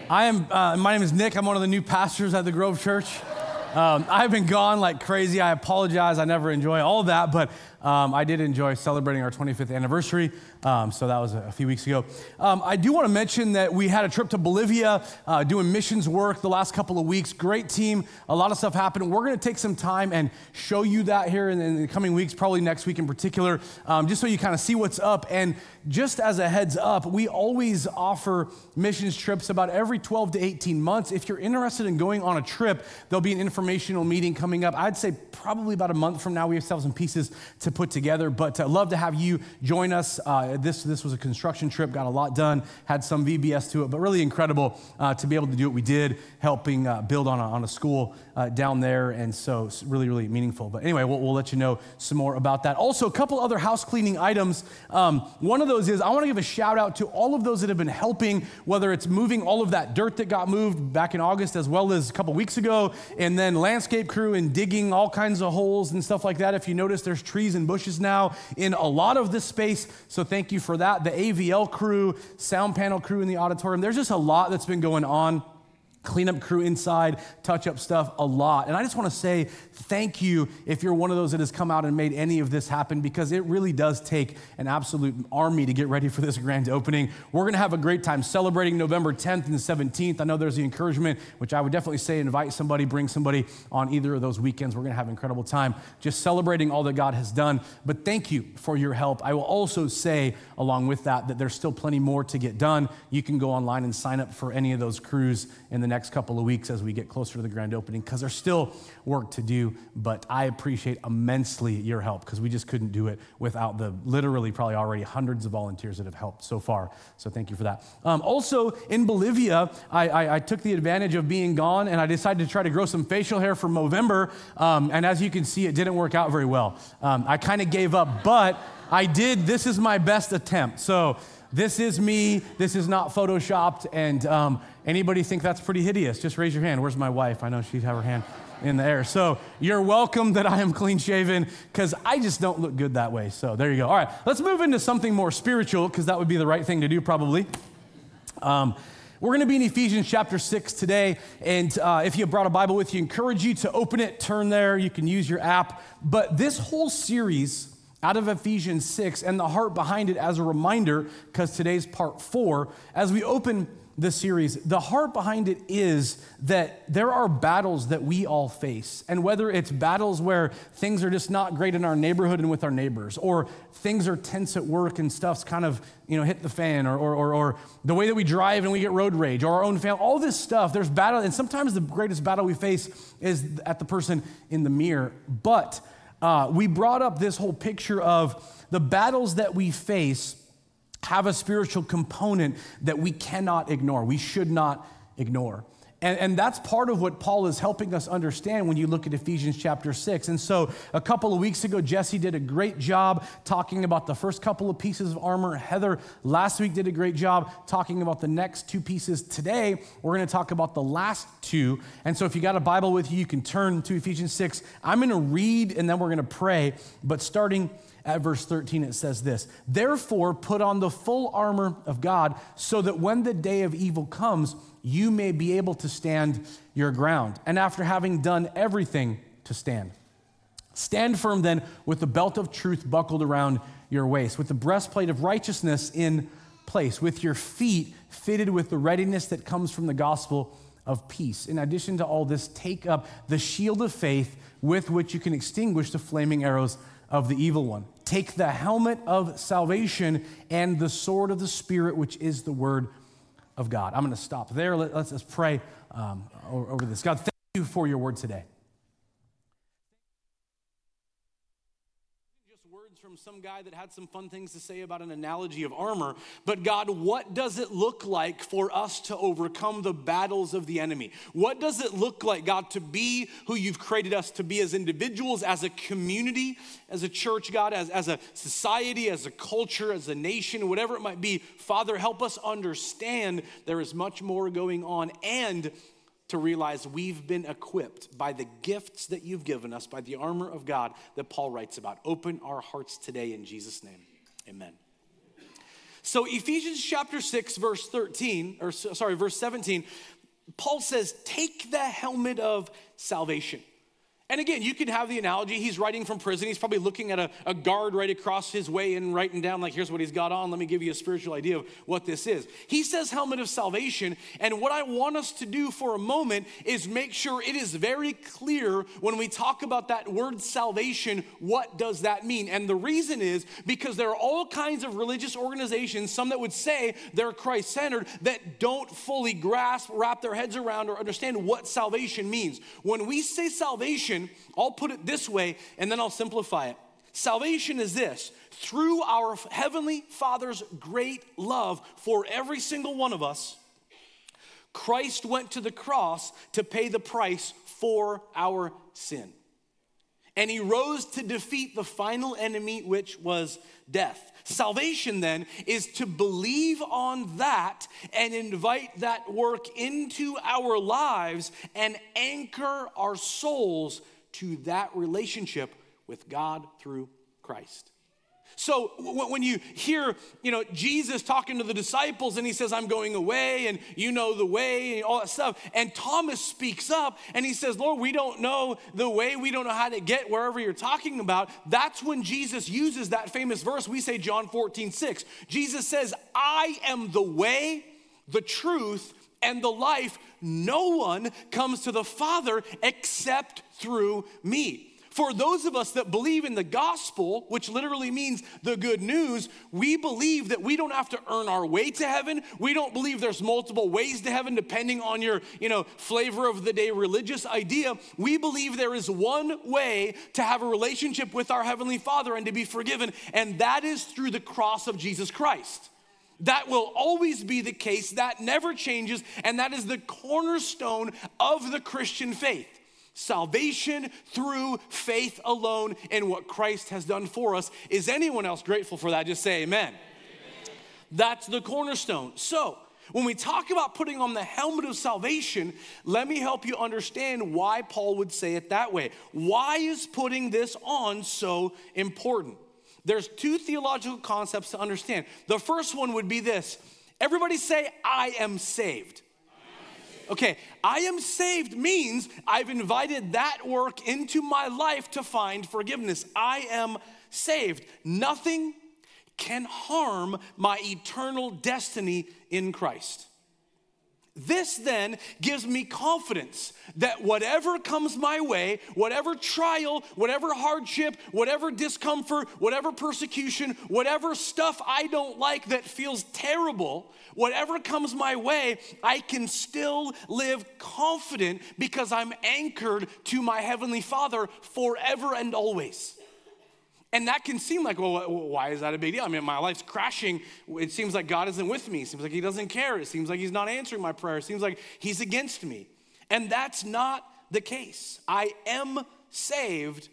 My name is Nick. I'm one of the new pastors at the Grove Church. I've been gone like crazy. I apologize. I never enjoy all of that, but I did enjoy celebrating our 25th anniversary. So that was a few weeks ago. I do want to mention that we had a trip to Bolivia doing missions work the last couple of weeks. Great team. A lot of stuff happened. We're going to take some time and show you that here in the coming weeks, probably next week in particular, just so you kind of see what's up. And just as a heads up, we always offer missions trips about every 12 to 18 months. If you're interested in going on a trip, there'll be an informational meeting coming up. I'd say probably about a month from now. We have some pieces to put together, but I'd love to have you join us. This was a construction trip, got a lot done, had some VBS to it, but really incredible to be able to do what we did, helping build on a school down there, and so it's really, really meaningful. But anyway, we'll let you know some more about that. Also, a couple other house cleaning items. One of those is I want to give a shout out to all of those that have been helping, whether it's moving all of that dirt that got moved back in August as well as a couple weeks ago, and then landscape crew and digging all kinds of holes and stuff like that. If you notice, there's trees and bushes now in a lot of this space, so thank you for that. The AVL crew, sound panel crew in the auditorium, there's just a lot that's been going on. Cleanup crew inside, touch up stuff, a lot. And I just want to say thank you if you're one of those that has come out and made any of this happen, because it really does take an absolute army to get ready for this grand opening. We're going to have a great time celebrating November 10th and the 17th. I know there's the encouragement, which I would definitely say invite somebody, bring somebody on either of those weekends. We're going to have an incredible time just celebrating all that God has done. But thank you for your help. I will also say along with that there's still plenty more to get done. You can go online and sign up for any of those crews in the next couple of weeks as we get closer to the grand opening, because there's still work to do, but I appreciate immensely your help, because we just couldn't do it without the literally probably already hundreds of volunteers that have helped so far, so thank you for that. Also, in Bolivia, I took the advantage of being gone, and I decided to try to grow some facial hair for Movember, and as you can see, it didn't work out very well. I kind of gave up, but I did. This is my best attempt, so this is me. This is not photoshopped, and anybody think that's pretty hideous? Just raise your hand. Where's my wife? I know she'd have her hand in the air. So you're welcome that I am clean shaven, because I just don't look good that way. So there you go. All right, let's move into something more spiritual, because that would be the right thing to do probably. We're going to be in Ephesians chapter 6 today, and if you brought a Bible with you, I encourage you to open it, turn there. You can use your app. But this whole series out of Ephesians 6 and the heart behind it as a reminder, because today's part 4, as we open this series, the heart behind it is that there are battles that we all face. And whether it's battles where things are just not great in our neighborhood and with our neighbors, or things are tense at work and stuff's kind of, hit the fan, or the way that we drive and we get road rage, or our own family, all this stuff, there's battle. And sometimes the greatest battle we face is at the person in the mirror. But we brought up this whole picture of the battles that we face have a spiritual component that we cannot ignore. We should not ignore. And that's part of what Paul is helping us understand when you look at Ephesians chapter 6. And so a couple of weeks ago, Jesse did a great job talking about the first couple of pieces of armor. Heather last week did a great job talking about the next two pieces. Today, we're going to talk about the last two. And so if you got a Bible with you, you can turn to Ephesians 6. I'm going to read and then we're going to pray. But starting at verse 13, it says this: "Therefore, put on the full armor of God, so that when the day of evil comes, you may be able to stand your ground. And after having done everything, to stand. Stand firm then, with the belt of truth buckled around your waist, with the breastplate of righteousness in place, with your feet fitted with the readiness that comes from the gospel of peace. In addition to all this, take up the shield of faith, with which you can extinguish the flaming arrows of the evil one. Take the helmet of salvation and the sword of the Spirit, which is the word of God." I'm going to stop there. Let's pray over this. God, thank you for your word today. Just words from some guy that had some fun things to say about an analogy of armor. But God, what does it look like for us to overcome the battles of the enemy? What does it look like, God, to be who you've created us to be as individuals, as a community, as a church, God, as a society, as a culture, as a nation, whatever it might be? Father, help us understand there is much more going on, and to realize we've been equipped by the gifts that you've given us, by the armor of God that Paul writes about. Open our hearts today in Jesus' name. Amen. So Ephesians chapter 6, verse 17, Paul says, take the helmet of salvation. And again, you can have the analogy, he's writing from prison. He's probably looking at a guard right across his way and writing down like, here's what he's got on. Let me give you a spiritual idea of what this is. He says helmet of salvation. And what I want us to do for a moment is make sure it is very clear when we talk about that word salvation, what does that mean? And the reason is because there are all kinds of religious organizations, some that would say they're Christ-centered, that don't fully wrap their heads around or understand what salvation means. When we say salvation, I'll put it this way and then I'll simplify it. Salvation is this: through our Heavenly Father's great love for every single one of us, Christ went to the cross to pay the price for our sin. And he rose to defeat the final enemy, which was death. Salvation then is to believe on that and invite that work into our lives and anchor our souls to that relationship with God through Christ. So when you hear, Jesus talking to the disciples and he says, I'm going away and you know the way and all that stuff. And Thomas speaks up and he says, Lord, we don't know the way. We don't know how to get wherever you're talking about. That's when Jesus uses that famous verse. We say John 14:6. Jesus says, I am the way, the truth, and the life. No one comes to the Father except through me. For those of us that believe in the gospel, which literally means the good news, we believe that we don't have to earn our way to heaven. We don't believe there's multiple ways to heaven depending on your, flavor of the day religious idea. We believe there is one way to have a relationship with our Heavenly Father and to be forgiven, and that is through the cross of Jesus Christ. That will always be the case. That never changes, and that is the cornerstone of the Christian faith. Salvation through faith alone in what Christ has done for us. Is anyone else grateful for that? Just say amen. Amen. That's the cornerstone. So when we talk about putting on the helmet of salvation, let me help you understand why Paul would say it that way. Why is putting this on so important? There's two theological concepts to understand. The first one would be this. Everybody say, I am saved. Okay, I am saved means I've invited that work into my life to find forgiveness. I am saved. Nothing can harm my eternal destiny in Christ. This then gives me confidence that whatever comes my way, whatever trial, whatever hardship, whatever discomfort, whatever persecution, whatever stuff I don't like that feels terrible, whatever comes my way, I can still live confident because I'm anchored to my Heavenly Father forever and always. And that can seem like, well, why is that a big deal? I mean, my life's crashing. It seems like God isn't with me. It seems like he doesn't care. It seems like he's not answering my prayer. It seems like he's against me. And that's not the case. I am saved,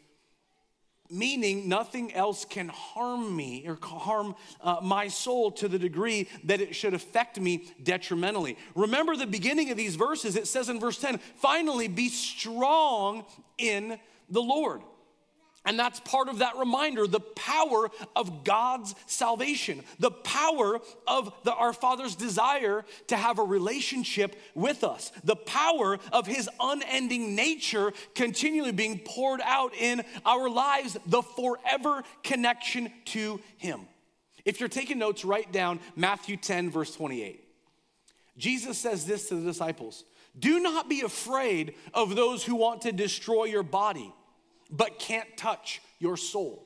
meaning nothing else can harm me or harm my soul to the degree that it should affect me detrimentally. Remember the beginning of these verses. It says in verse 10, finally be strong in the Lord. And that's part of that reminder, the power of God's salvation, the power of our Father's desire to have a relationship with us, the power of his unending nature continually being poured out in our lives, the forever connection to him. If you're taking notes, write down Matthew 10, verse 28. Jesus says this to the disciples, do not be afraid of those who want to destroy your body, but can't touch your soul.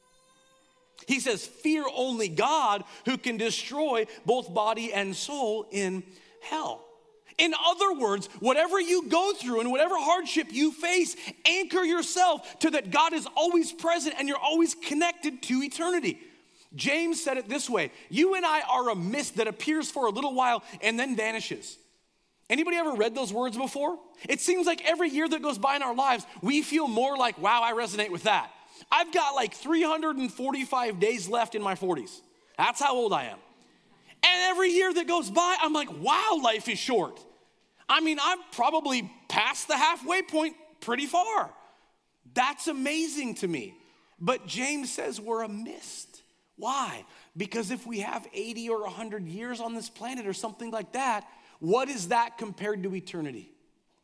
He says, fear only God who can destroy both body and soul in hell. In other words, whatever you go through and whatever hardship you face, anchor yourself to that God is always present and you're always connected to eternity. James said it this way, you and I are a mist that appears for a little while and then vanishes. Anybody ever read those words before? It seems like every year that goes by in our lives, we feel more like, wow, I resonate with that. I've got like 345 days left in my 40s. That's how old I am. And every year that goes by, I'm like, wow, life is short. I mean, I'm probably past the halfway point pretty far. That's amazing to me. But James says we're a mist. Why? Because if we have 80 or 100 years on this planet or something like that, what is that compared to eternity?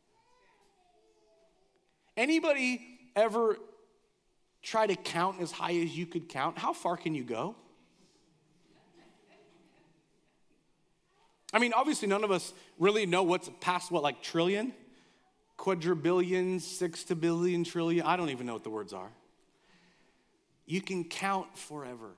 Anybody ever try to count as high as you could count? How far can you go? I mean, obviously none of us really know what's past like trillion, quadrillion, sextillion, trillion. I don't even know what the words are. You can count forever.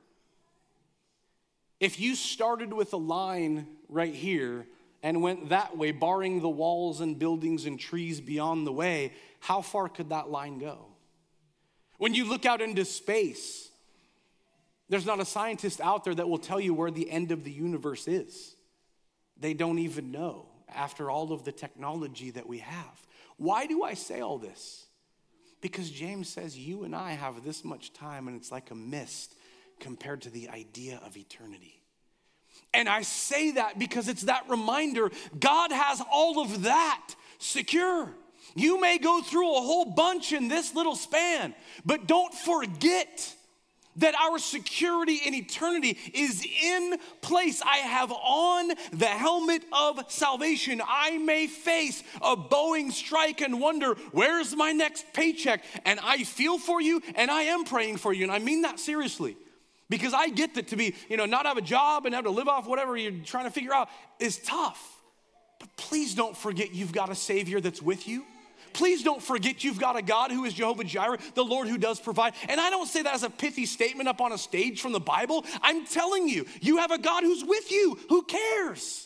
If you started with a line right here and went that way, barring the walls and buildings and trees beyond the way, how far could that line go? When you look out into space, there's not a scientist out there that will tell you where the end of the universe is. They don't even know after all of the technology that we have. Why do I say all this? Because James says you and I have this much time and it's like a mist compared to the idea of eternity. And I say that because it's that reminder, God has all of that secure. You may go through a whole bunch in this little span, but don't forget that our security in eternity is in place. I have on the helmet of salvation. I may face a Boeing strike and wonder, where's my next paycheck? And I feel for you and I am praying for you. And I mean that seriously. Because I get that to be, not have a job and have to live off whatever you're trying to figure out is tough. But please don't forget you've got a Savior that's with you. Please don't forget you've got a God who is Jehovah Jireh, the Lord who does provide. And I don't say that as a pithy statement up on a stage from the Bible. I'm telling you, you have a God who's with you, who cares.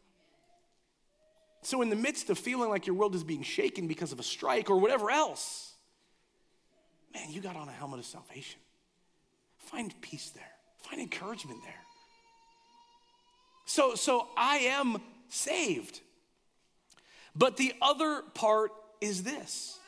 So in the midst of feeling like your world is being shaken because of a strike or whatever else, man, you got on a helmet of salvation. Find peace there. Find encouragement there. So I am saved. But the other part is this.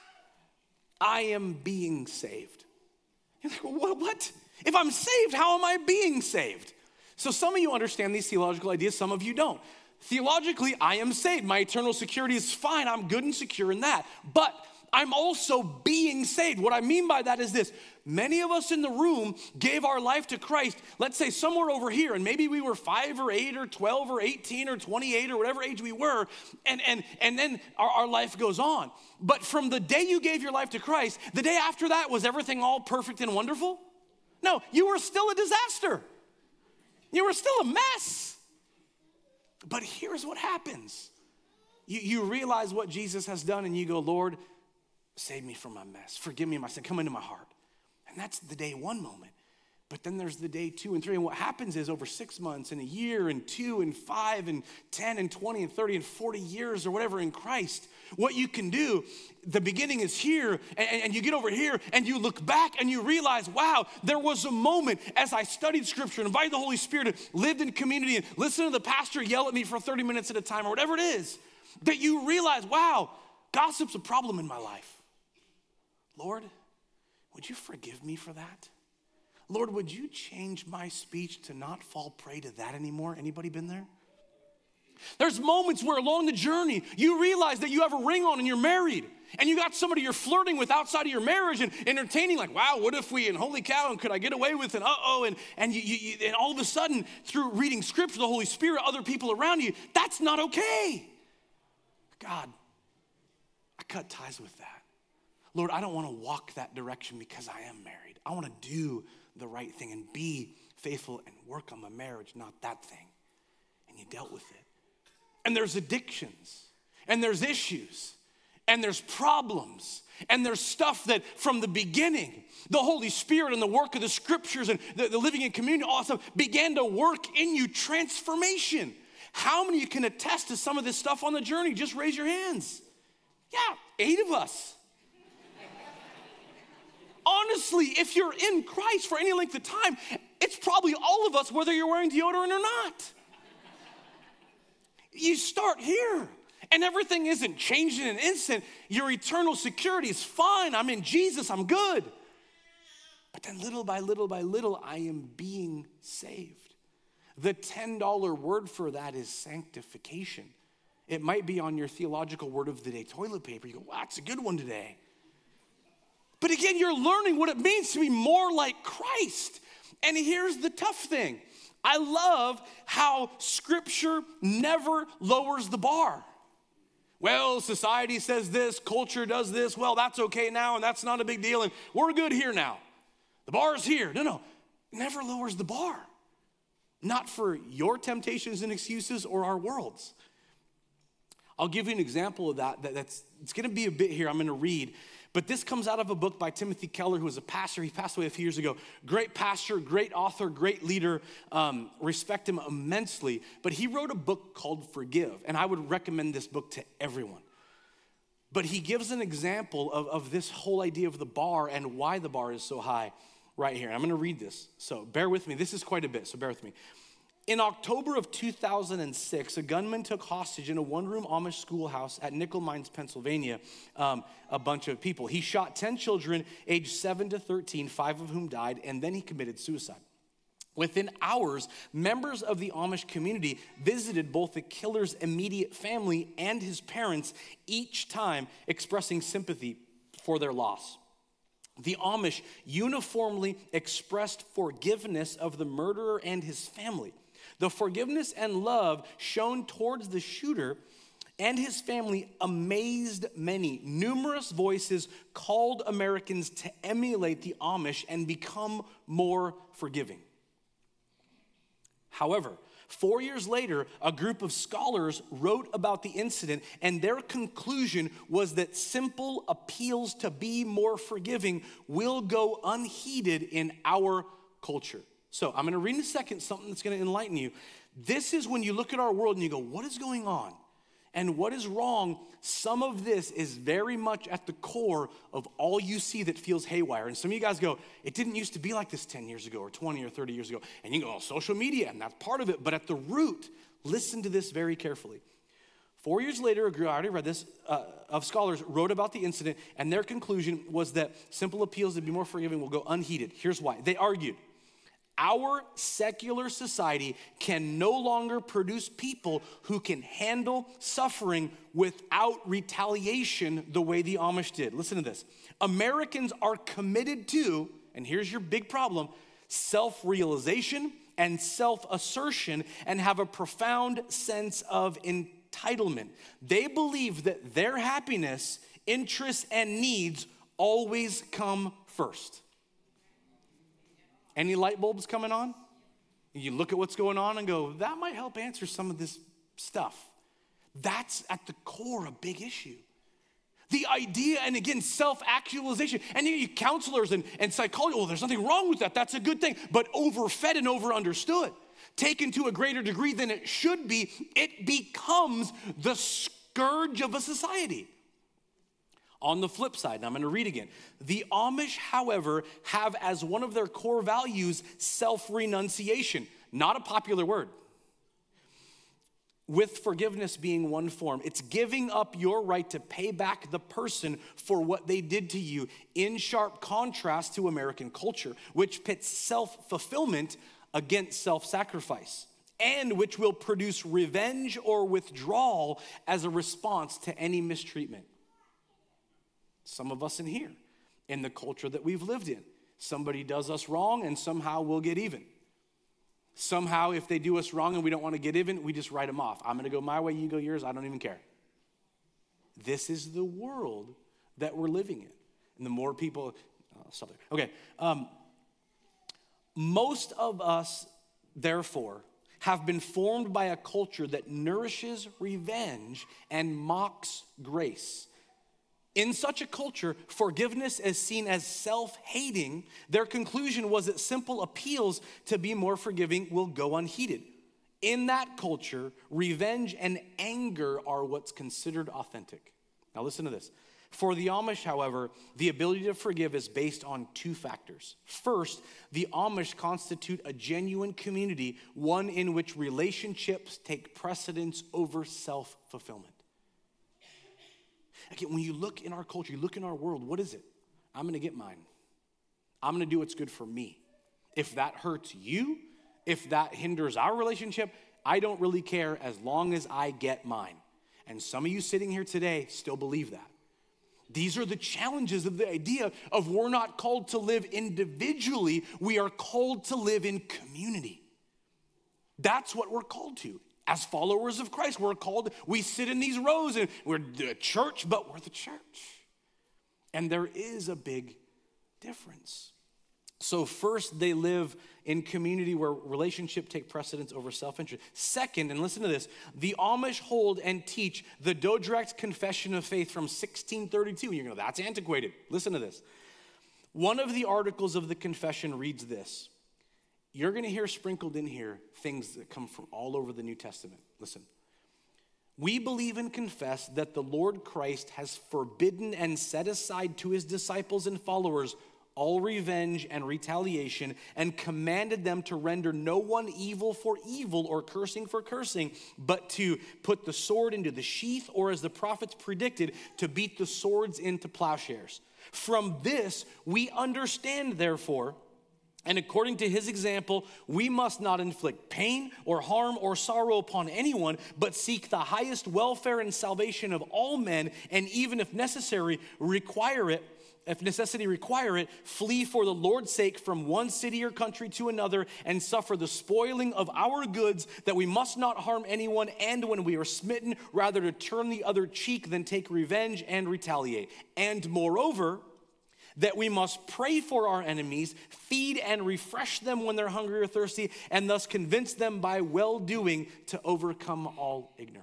I am being saved. You're like, what? If I'm saved, how am I being saved? So some of you understand these theological ideas, some of you don't. Theologically, I am saved. My eternal security is fine. I'm good and secure in that. But I'm also being saved. What I mean by that is this. Many of us in the room gave our life to Christ, let's say somewhere over here, and maybe we were 5 or 8 or 12 or 18 or 28 or whatever age we were, and then our life goes on. But from the day you gave your life to Christ, the day after that, was everything all perfect and wonderful? No, you were still a disaster. You were still a mess. But here's what happens. You realize what Jesus has done, and you go, Lord, save me from my mess. Forgive me my sin. Come into my heart. And that's the day one moment. But then there's the day 2 and 3. And what happens is over 6 months and a year and 2 and 5 and 10 and 20 and 30 and 40 years or whatever in Christ, what you can do, the beginning is here and you get over here and you look back and you realize, wow, there was a moment as I studied scripture and invited the Holy Spirit, lived in community and listened to the pastor yell at me for 30 minutes at a time or whatever it is, that you realize, wow, gossip's a problem in my life. Lord, would you forgive me for that? Lord, would you change my speech to not fall prey to that anymore? Anybody been there? There's moments where along the journey, you realize that you have a ring on and you're married. And you got somebody you're flirting with outside of your marriage and entertaining like, wow, what if we, and holy cow, and could I get away with it? And all of a sudden, through reading scripture, the Holy Spirit, other people around you, that's not okay. God, I cut ties with that. Lord, I don't want to walk that direction because I am married. I want to do the right thing and be faithful and work on my marriage, not that thing. And you dealt with it. And there's addictions, and there's issues, and there's problems, and there's stuff that from the beginning, the Holy Spirit and the work of the scriptures and the living in communion also began to work in you transformation. How many of you can attest to some of this stuff on the journey? Just raise your hands. Yeah, 8 of us. Honestly, if you're in Christ for any length of time, it's probably all of us, whether you're wearing deodorant or not. You start here, and everything isn't changed in an instant. Your eternal security is fine. I'm in Jesus. I'm good. But then little by little by little, I am being saved. The $10 word for that is sanctification. It might be on your theological word of the day, toilet paper. You go, wow, that's a good one today. But again, you're learning what it means to be more like Christ. And here's the tough thing. I love how Scripture never lowers the bar. Well, society says this, culture does this, well, that's okay now, and that's not a big deal, and we're good here now. The bar's here. No, never lowers the bar. Not for your temptations and excuses or our world's. I'll give you an example of that. It's going to be a bit here I'm going to read. But this comes out of a book by Timothy Keller, who was a pastor. He passed away a few years ago. Great pastor, great author, great leader. Respect him immensely. But he wrote a book called Forgive. And I would recommend this book to everyone. But he gives an example of this whole idea of the bar and why the bar is so high right here. I'm going to read this. So bear with me. This is quite a bit, so bear with me. In October of 2006, a gunman took hostage in a one-room Amish schoolhouse at Nickel Mines, Pennsylvania, a bunch of people. He shot 10 children aged 7 to 13, 5 of whom died, and then he committed suicide. Within hours, members of the Amish community visited both the killer's immediate family and his parents, each time expressing sympathy for their loss. The Amish uniformly expressed forgiveness of the murderer and his family. The forgiveness and love shown towards the shooter and his family amazed many. Numerous voices called Americans to emulate the Amish and become more forgiving. However, 4 years later, a group of scholars wrote about the incident, and their conclusion was that simple appeals to be more forgiving will go unheeded in our culture. So I'm going to read in a second something that's going to enlighten you. This is when you look at our world and you go, what is going on? And what is wrong? Some of this is very much at the core of all you see that feels haywire. And some of you guys go, it didn't used to be like this 10 years ago or 20 or 30 years ago. And you go, oh, social media, and that's part of it. But at the root, listen to this very carefully. 4 years later, a group, I already read this, of scholars wrote about the incident, and their conclusion was that simple appeals to be more forgiving will go unheeded. Here's why. They argued, our secular society can no longer produce people who can handle suffering without retaliation the way the Amish did. Listen to this. Americans are committed to, and here's your big problem, self-realization and self-assertion, and have a profound sense of entitlement. They believe that their happiness, interests, and needs always come first. Any light bulbs coming on? You look at what's going on and go, that might help answer some of this stuff. That's at the core a big issue. The idea, and again, self-actualization. And you counselors and psychologists, well, there's nothing wrong with that. That's a good thing. But overfed and over-understood, taken to a greater degree than it should be, it becomes the scourge of a society. On the flip side, and I'm going to read again. The Amish, however, have as one of their core values self-renunciation. Not a popular word. With forgiveness being one form. It's giving up your right to pay back the person for what they did to you, in sharp contrast to American culture, which pits self-fulfillment against self-sacrifice, and which will produce revenge or withdrawal as a response to any mistreatment. Some of us in here, in the culture that we've lived in, somebody does us wrong and somehow we'll get even. Somehow if they do us wrong and we don't want to get even, we just write them off. I'm going to go my way, you go yours, I don't even care. This is the world that we're living in. And the more people, stop there. Okay. Most of us, therefore, have been formed by a culture that nourishes revenge and mocks grace. In such a culture, forgiveness is seen as self-hating. Their conclusion was that simple appeals to be more forgiving will go unheeded. In that culture, revenge and anger are what's considered authentic. Now listen to this. For the Amish, however, the ability to forgive is based on two factors. First, the Amish constitute a genuine community, one in which relationships take precedence over self-fulfillment. Again, when you look in our culture, you look in our world, what is it? I'm going to get mine. I'm going to do what's good for me. If that hurts you, if that hinders our relationship, I don't really care as long as I get mine. And some of you sitting here today still believe that. These are the challenges of the idea of we're not called to live individually, we are called to live in community. That's what we're called to. As followers of Christ, we sit in these rows and we're the church, but we're the church. And there is a big difference. So first, they live in community where relationship take precedence over self-interest. Second, and listen to this, the Amish hold and teach the Dordrecht Confession of Faith from 1632. And you're going to go, that's antiquated. Listen to this. One of the articles of the confession reads this. You're going to hear sprinkled in here things that come from all over the New Testament. Listen. We believe and confess that the Lord Christ has forbidden and set aside to his disciples and followers all revenge and retaliation, and commanded them to render no one evil for evil or cursing for cursing, but to put the sword into the sheath, or as the prophets predicted, to beat the swords into plowshares. From this, we understand, therefore, and according to his example, we must not inflict pain or harm or sorrow upon anyone, but seek the highest welfare and salvation of all men, and even if necessary, if necessity require it, flee for the Lord's sake from one city or country to another and suffer the spoiling of our goods, that we must not harm anyone, and when we are smitten, rather to turn the other cheek than take revenge and retaliate. And moreover, that we must pray for our enemies, feed and refresh them when they're hungry or thirsty, and thus convince them by well-doing to overcome all ignorance.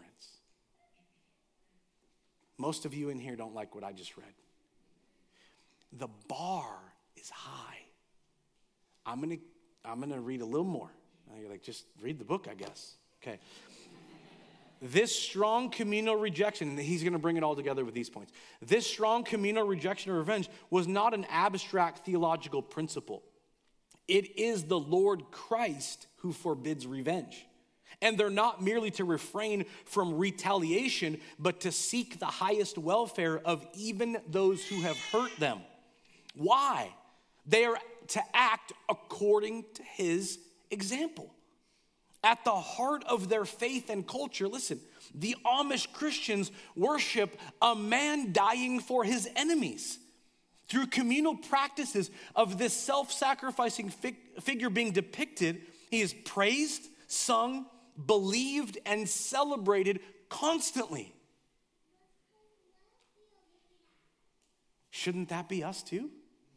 Most of you in here don't like what I just read. The bar is high. I'm gonna read a little more. You're like, just read the book, I guess. Okay. This strong communal rejection, and he's gonna bring it all together with these points. This strong communal rejection or revenge was not an abstract theological principle. It is the Lord Christ who forbids revenge. And they're not merely to refrain from retaliation, but to seek the highest welfare of even those who have hurt them. Why? They are to act according to his example. At the heart of their faith and culture, listen, the Amish Christians worship a man dying for his enemies. Through communal practices of this self-sacrificing figure being depicted, he is praised, sung, believed, and celebrated constantly. Shouldn't that be us too?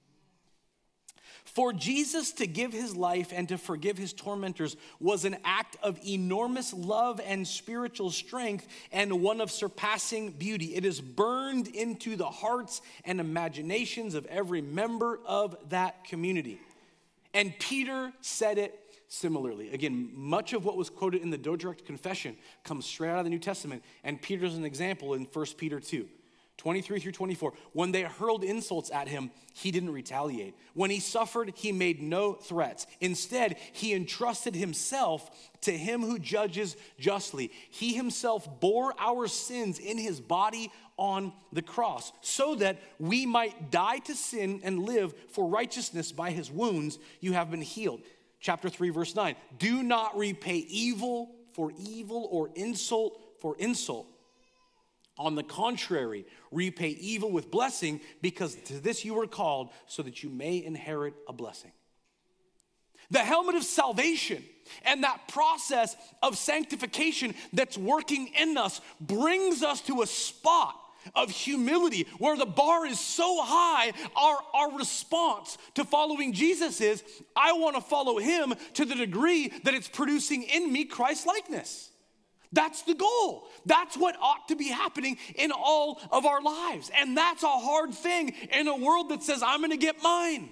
For Jesus to give his life and to forgive his tormentors was an act of enormous love and spiritual strength, and one of surpassing beauty. It is burned into the hearts and imaginations of every member of that community. And Peter said it similarly. Again, much of what was quoted in the Dordrecht Confession comes straight out of the New Testament, and Peter's an example in 1 Peter 2. 23 through 24, when they hurled insults at him, he didn't retaliate. When he suffered, he made no threats. Instead, he entrusted himself to him who judges justly. He himself bore our sins in his body on the cross, so that we might die to sin and live for righteousness. By his wounds you have been healed. Chapter 3, verse 9, do not repay evil for evil or insult for insult. On the contrary, repay evil with blessing, because to this you were called, so that you may inherit a blessing. The helmet of salvation and that process of sanctification that's working in us brings us to a spot of humility where the bar is so high, our response to following Jesus is, I want to follow him to the degree that it's producing in me Christ-likeness. That's the goal. That's what ought to be happening in all of our lives. And that's a hard thing in a world that says, I'm going to get mine.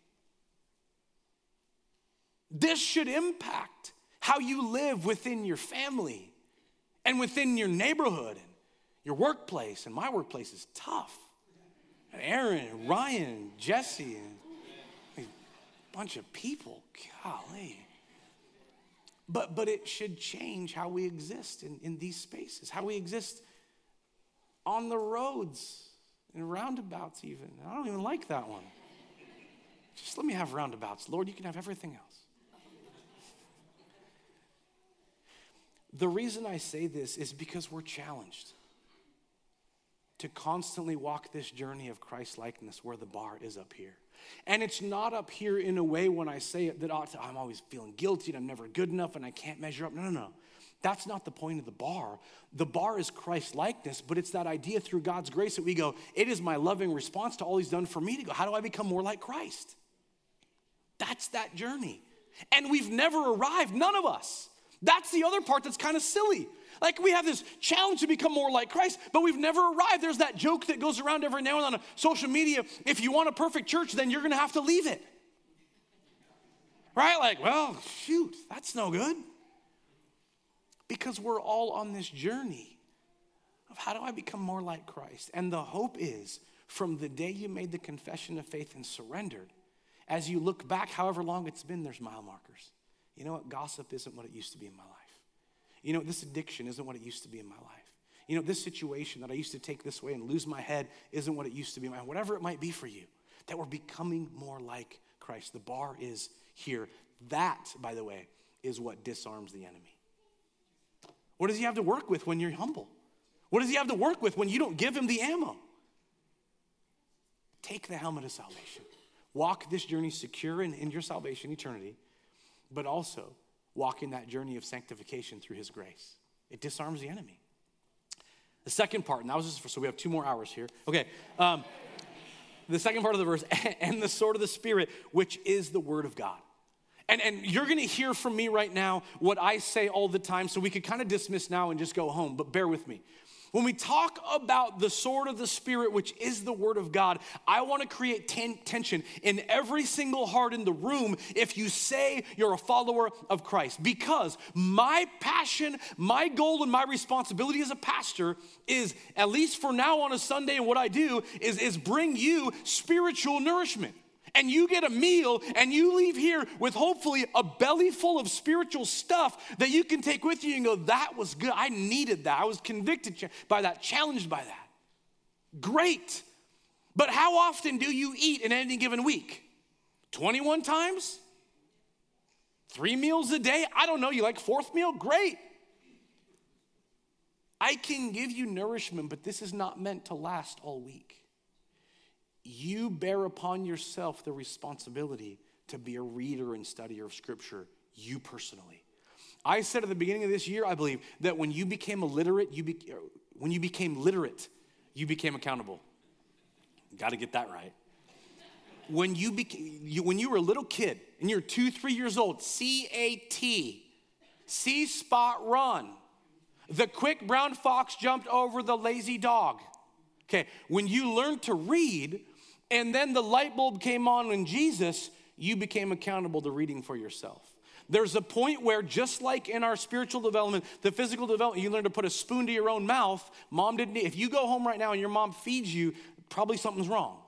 This should impact how you live within your family and within your neighborhood and your workplace. And my workplace is tough. And Aaron and Ryan and Jesse and a bunch of people, golly. But it should change how we exist in these spaces, how we exist on the roads and roundabouts even. I don't even like that one. Just let me have roundabouts. Lord, you can have everything else. The reason I say this is because we're challenged. to constantly walk this journey of Christ-likeness where the bar is up here. And it's not up here in a way when I say it that I'm always feeling guilty and I'm never good enough and I can't measure up. No. That's not the point of the bar. The bar is Christ-likeness, but it's that idea through God's grace that we go, it is my loving response to all he's done for me to go, how do I become more like Christ? That's that journey. And we've never arrived, none of us. That's the other part that's kind of silly. Like we have this challenge to become more like Christ, but we've never arrived. There's that joke that goes around every now and then on social media. If you want a perfect church, then you're going to have to leave it. Right? Like, well, shoot, that's no good. Because we're all on this journey of how do I become more like Christ? And the hope is from the day you made the confession of faith and surrendered, as you look back, however long it's been, there's mile markers. You know what? Gossip isn't what it used to be in my life. You know, this addiction isn't what it used to be in my life. You know, this situation that I used to take this way and lose my head isn't what it used to be in my life. Whatever it might be for you, that we're becoming more like Christ. The bar is here. That, by the way, is what disarms the enemy. What does he have to work with when you're humble? What does he have to work with when you don't give him the ammo? Take the helmet of salvation. Walk this journey secure in your salvation, eternity, but also walk in that journey of sanctification through his grace. It disarms the enemy. The second part, and that was just so we have 2 more hours here. Okay, the second part of the verse, and the sword of the Spirit, which is the word of God. And you're gonna hear from me right now what I say all the time, so we could kind of dismiss now and just go home, but bear with me. When we talk about the sword of the Spirit, which is the word of God, I want to create tension in every single heart in the room if you say you're a follower of Christ. Because my passion, my goal, and my responsibility as a pastor is, at least for now on a Sunday, and what I do is bring you spiritual nourishment. And you get a meal and you leave here with hopefully a belly full of spiritual stuff that you can take with you and go, that was good. I needed that. I was convicted by that, challenged by that. Great. But how often do you eat in any given week? 21 times? 3 meals a day? I don't know. You like 4th meal? Great. I can give you nourishment, but this is not meant to last all week. You bear upon yourself the responsibility to be a reader and studier of Scripture, you personally. I said at the beginning of this year, I believe, that when you became illiterate, you became accountable. Got to get that right. When you were a little kid and you're 2-3 years old, C-A-T, C-spot run. The quick brown fox jumped over the lazy dog. Okay, when you learned to read, and then the light bulb came on in Jesus, you became accountable to reading for yourself. There's a point where, just like in our spiritual development, the physical development, you learn to put a spoon to your own mouth. Mom didn't. If you go home right now and your mom feeds you, probably something's wrong.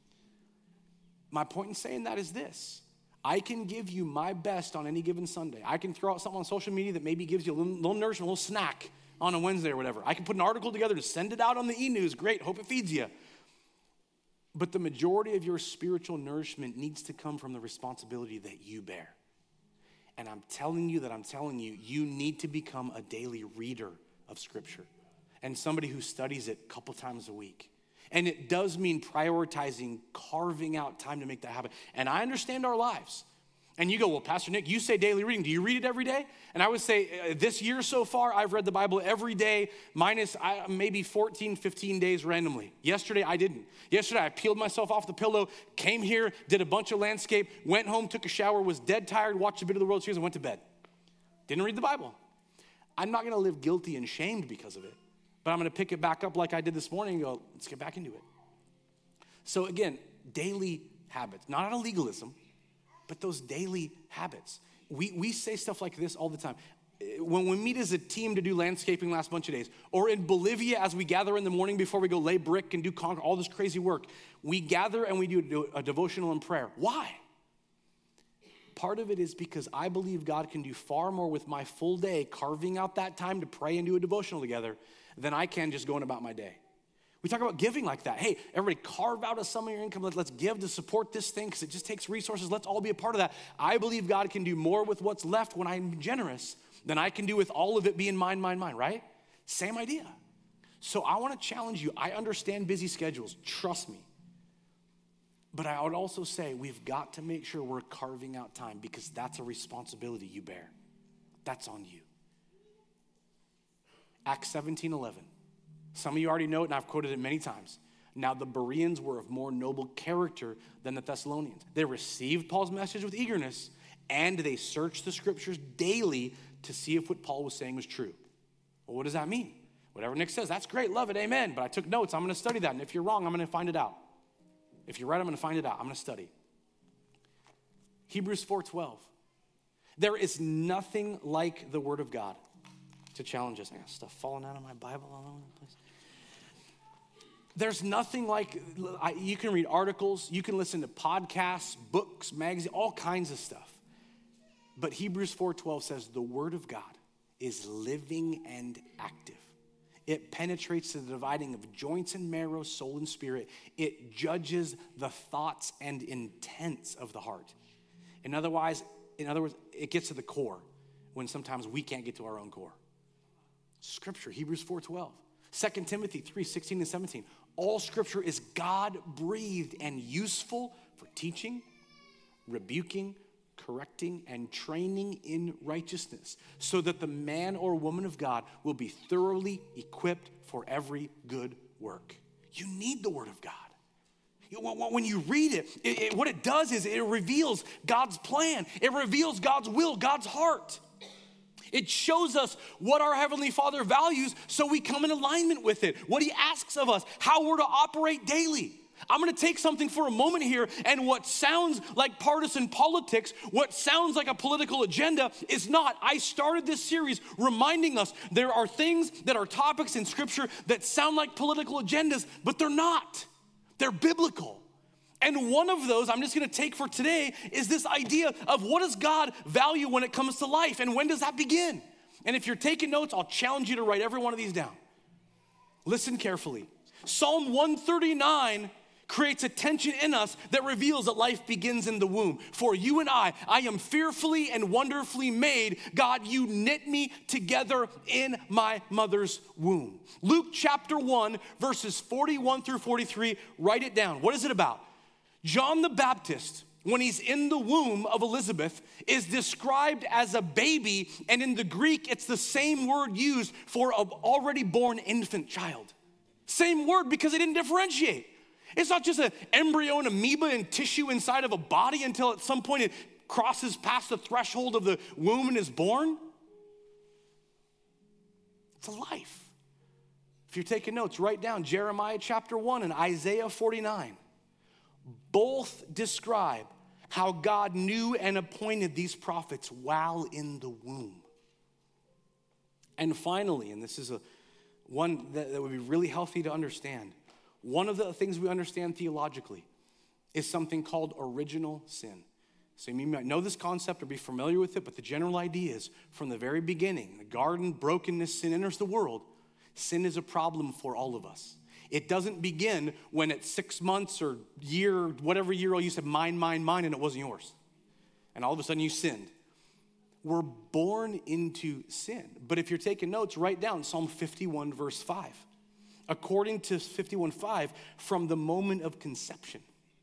My point in saying that is this. I can give you my best on any given Sunday. I can throw out something on social media that maybe gives you a little nourishment, a little snack on a Wednesday or whatever. I can put an article together to send it out on the e-news. Great, hope it feeds you. But the majority of your spiritual nourishment needs to come from the responsibility that you bear. And I'm telling you, you need to become a daily reader of Scripture and somebody who studies it a couple times a week. And it does mean prioritizing, carving out time to make that happen. And I understand our lives. And you go, well, Pastor Nick, you say daily reading. Do you read it every day? And I would say this year so far, I've read the Bible every day, minus maybe 14, 15 days randomly. Yesterday, I didn't. Yesterday, I peeled myself off the pillow, came here, did a bunch of landscape, went home, took a shower, was dead tired, watched a bit of the World Series, and went to bed. Didn't read the Bible. I'm not going to live guilty and shamed because of it, but I'm going to pick it back up like I did this morning and go, let's get back into it. So again, daily habits, not out of legalism, but those daily habits. We say stuff like this all the time. When we meet as a team to do landscaping last bunch of days, or in Bolivia as we gather in the morning before we go lay brick and do concrete, all this crazy work, we gather and we do a devotional and prayer. Why? Part of it is because I believe God can do far more with my full day, carving out that time to pray and do a devotional together, than I can just going about my day. We talk about giving like that. Hey, everybody carve out a sum of your income. Let's give to support this thing because it just takes resources. Let's all be a part of that. I believe God can do more with what's left when I'm generous than I can do with all of it being mine, right? Same idea. So I want to challenge you. I understand busy schedules, trust me. But I would also say we've got to make sure we're carving out time because that's a responsibility you bear. That's on you. Acts 17:11. Some of you already know it, and I've quoted it many times. Now the Bereans were of more noble character than the Thessalonians. They received Paul's message with eagerness, and they searched the scriptures daily to see if what Paul was saying was true. Well, what does that mean? Whatever Nick says, that's great, love it, amen. But I took notes, I'm going to study that. And if you're wrong, I'm going to find it out. If you're right, I'm going to find it out. I'm going to study. Hebrews 4:12. There is nothing like the word of God to challenge us. I got stuff falling out of my Bible all over the place. There's nothing like, you can read articles, you can listen to podcasts, books, magazines, all kinds of stuff. But Hebrews 4:12 says the word of God is living and active. It penetrates to the dividing of joints and marrow, soul and spirit. It judges the thoughts and intents of the heart. In other words, it gets to the core when sometimes we can't get to our own core. Scripture, Hebrews 4:12. 2 Timothy 3:16 and 17. All scripture is God-breathed and useful for teaching, rebuking, correcting, and training in righteousness, so that the man or woman of God will be thoroughly equipped for every good work. You need the word of God. When you read it, what it does is it reveals God's plan. It reveals God's will, God's heart. It shows us what our Heavenly Father values so we come in alignment with it, what he asks of us, how we're to operate daily. I'm going to take something for a moment here, and what sounds like partisan politics, what sounds like a political agenda is not. I started this series reminding us there are things that are topics in Scripture that sound like political agendas, but they're not. They're biblical. And one of those I'm just going to take for today is this idea of what does God value when it comes to life, and when does that begin? And if you're taking notes, I'll challenge you to write every one of these down. Listen carefully. Psalm 139 creates a tension in us that reveals that life begins in the womb. For you and I am fearfully and wonderfully made. God, you knit me together in my mother's womb. Luke chapter 1, verses 41 through 43, write it down. What is it about? John the Baptist, when he's in the womb of Elizabeth, is described as a baby, and in the Greek, it's the same word used for an already born infant child. Same word because they didn't differentiate. It's not just an embryo and amoeba and tissue inside of a body until at some point it crosses past the threshold of the womb and is born. It's a life. If you're taking notes, write down Jeremiah chapter 1 and Isaiah 49. Both describe how God knew and appointed these prophets while in the womb. And finally, and this is one that would be really healthy to understand, one of the things we understand theologically is something called original sin. So you might know this concept or be familiar with it, but the general idea is from the very beginning, the garden, brokenness, sin enters the world. Sin is a problem for all of us. It doesn't begin when at 6 months or year, whatever year old you said, mine, and it wasn't yours. And all of a sudden you sinned. We're born into sin. But if you're taking notes, write down Psalm 51, verse 5. According to 51:5, from the moment of conception.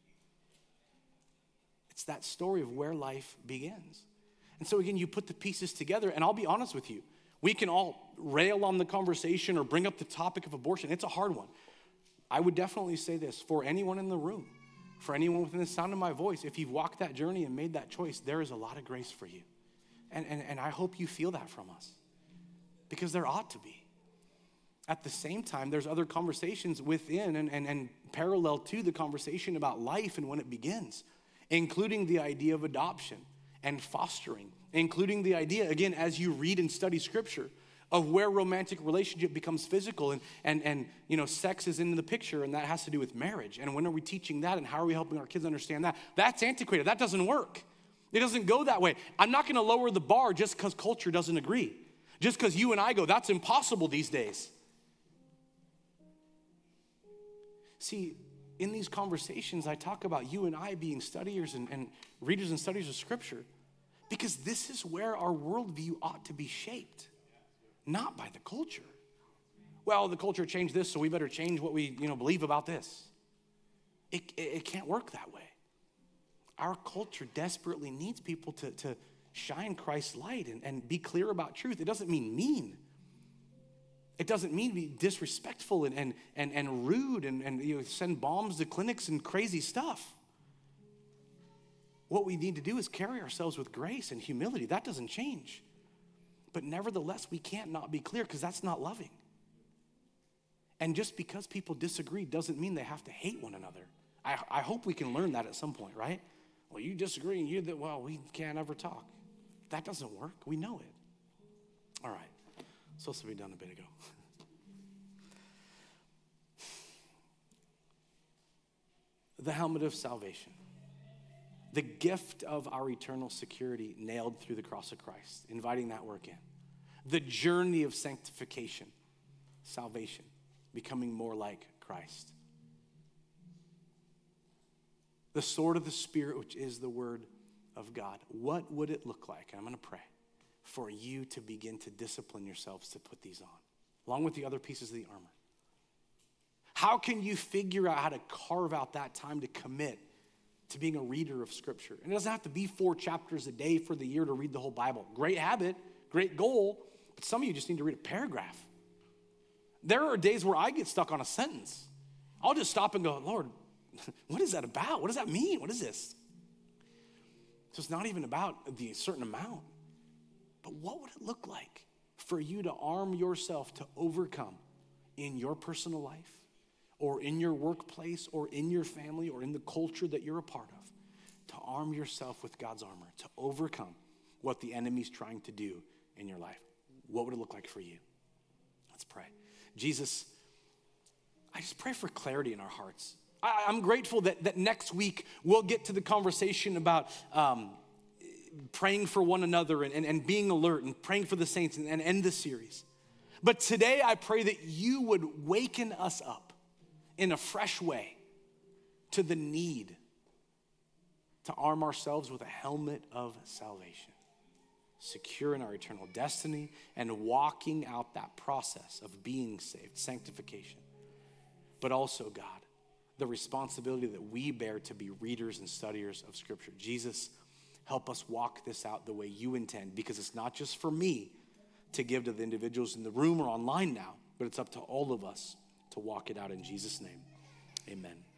It's that story of where life begins. And so again, you put the pieces together, and I'll be honest with you. We can all rail on the conversation or bring up the topic of abortion. It's a hard one. I would definitely say this, for anyone in the room, for anyone within the sound of my voice, if you've walked that journey and made that choice, there is a lot of grace for you. And I hope you feel that from us, because there ought to be. At the same time, there's other conversations within and parallel to the conversation about life and when it begins, including the idea of adoption and fostering, including the idea, again, as you read and study Scripture, of where romantic relationship becomes physical and you know, sex is in the picture, and that has to do with marriage. And when are we teaching that, and how are we helping our kids understand that? That's antiquated. That doesn't work. It doesn't go that way. I'm not going to lower the bar just because culture doesn't agree. Just because you and I go, that's impossible these days. See, in these conversations, I talk about you and I being studiers and readers and studiers of Scripture, because this is where our worldview ought to be shaped, not by the culture. well, the culture changed this, so we better change what we believe about this. It can't work that way. Our culture desperately needs people to shine Christ's light and be clear about truth. It doesn't mean mean. It doesn't mean be disrespectful and rude and send bombs to clinics and crazy stuff. What we need to do is carry ourselves with grace and humility. That doesn't change. But nevertheless, we can't not be clear because that's not loving. And just because people disagree doesn't mean they have to hate one another. I hope we can learn that at some point, right? Well, you disagree and we can't ever talk. That doesn't work. We know it. All right. Supposed to be done a bit ago. The helmet of salvation. The gift of our eternal security nailed through the cross of Christ, inviting that work in. The journey of sanctification, salvation, becoming more like Christ. The sword of the Spirit, which is the word of God. What would it look like? I'm going to pray for you to begin to discipline yourselves to put these on, along with the other pieces of the armor. How can you figure out how to carve out that time to commit to being a reader of Scripture? And it doesn't have to be 4 chapters a day for the year to read the whole Bible. Great habit, great goal, but some of you just need to read a paragraph. There are days where I get stuck on a sentence. I'll just stop and go, Lord, what is that about? What does that mean? What is this? So it's not even about the certain amount, but what would it look like for you to arm yourself to overcome in your personal life or in your workplace or in your family or in the culture that you're a part of, to arm yourself with God's armor, to overcome what the enemy's trying to do in your life? What would it look like for you? Let's pray. Jesus, I just pray for clarity in our hearts. I'm grateful that next week we'll get to the conversation about praying for one another and being alert and praying for the saints and end the series. But today I pray that you would waken us up in a fresh way to the need to arm ourselves with a helmet of salvation, secure in our eternal destiny and walking out that process of being saved, sanctification. But also, God, the responsibility that we bear to be readers and studiers of Scripture. Jesus, help us walk this out the way you intend, because it's not just for me to give to the individuals in the room or online now, but it's up to all of us to walk it out in Jesus' name. Amen.